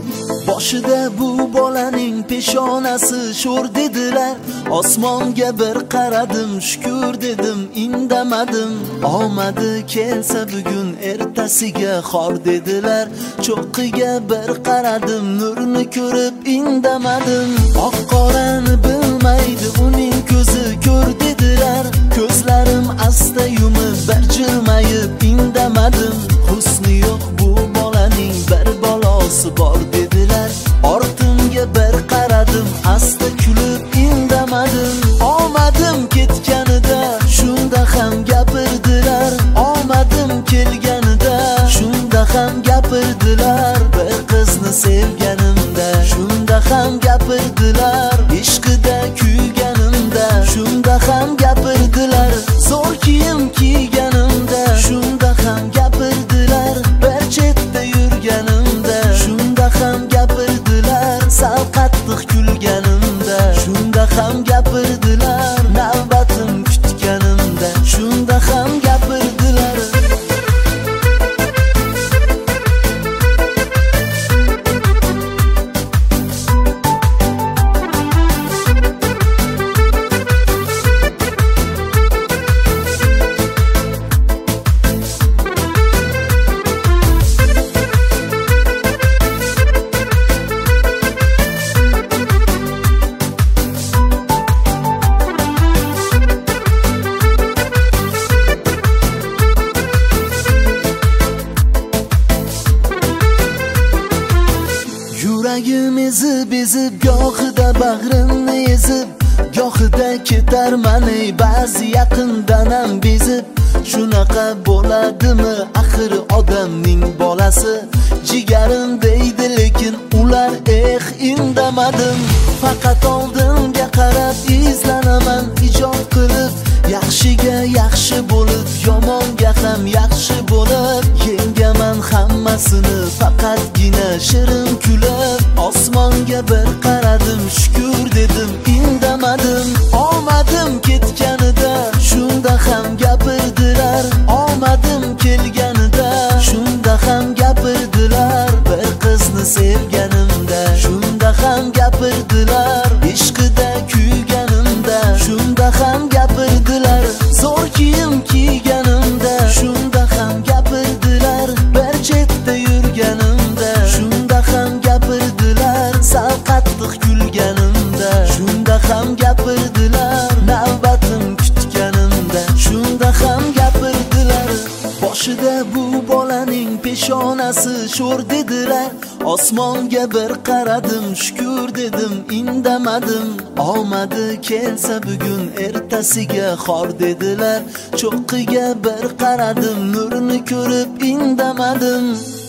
Boshida bu bolaning peshonasi sho'r dedilar. Osmonga bir qaradim, shukr dedim, indamadim. Omadi kelsa bugun ertasiga xor dedilar. Cho'qqiga bir qaradim, nurni ko'rib indamadim. Oq qorani bilmaydi uning ko'zi ko'r dedilar. Ko'zlarim asta yumib bir jilmayib indamadim. Husni yo'q bu bolaning, bir balosi bor dedilar. Ortimga bir qaradim, asta kulib indamadim. Omadim ketganida shunda ham gapirdilar. Omadim kelganida shunda ham gapirdilar. Bir qizni sevganimda shunda ham gapirdilar. Ishqida kuyganimda shunda ham gapirdilar. Zo'r kiyim kiyganimda shunda ham gapirdilar. Bir chetda yurganimda shunda ham gapirdilar. Sal qattiq kulganimda shunda ham gapirdilar. Navbatim kutganimda shunda ham gapirdilar. Yuragim ezib gohida bag'rimni ezib, gohida ketarman ey ba'zi yaqindan ham bezib. Shunaqa bo'ladimi axir odamning bolasi? Jigarim deydi lekin ular indamadim. Faqat oldinga qarab izlanaman ijod qilib, yaxshiga yaxshi bo'lib, yomonga ham yaxshi bo'lib. Yengaman hammasini faqatgina shirin kulib. Osmonga bir qaradim, shukr dedim, indamadim. Omadim ketganida shunda ham gapirdilar. Omadim kelganida shunda ham gapirdilar. Bir qizni sevganimda shunda ham gapirdilar. Ishqida kuyganimda shunda ham gapirdilar. Zo'r kiyim kiyganimda shunda ham gapirdilar. Bir chetda yurganimda shunda ham gapirdilar. Sal qattiq kulganimda shunda ham gapirdilar. Navbatim kutganimda shunda ham gapirdilar. Boshida bu bolaning peshonasi sho'r dedilar. Osmonga bir qaradim, shukr dedim, indamadim. Omadi kelsa bugun ertasiga xor dedilar. Cho'qqiga bir qaradim, nurni ko'rib indamadim.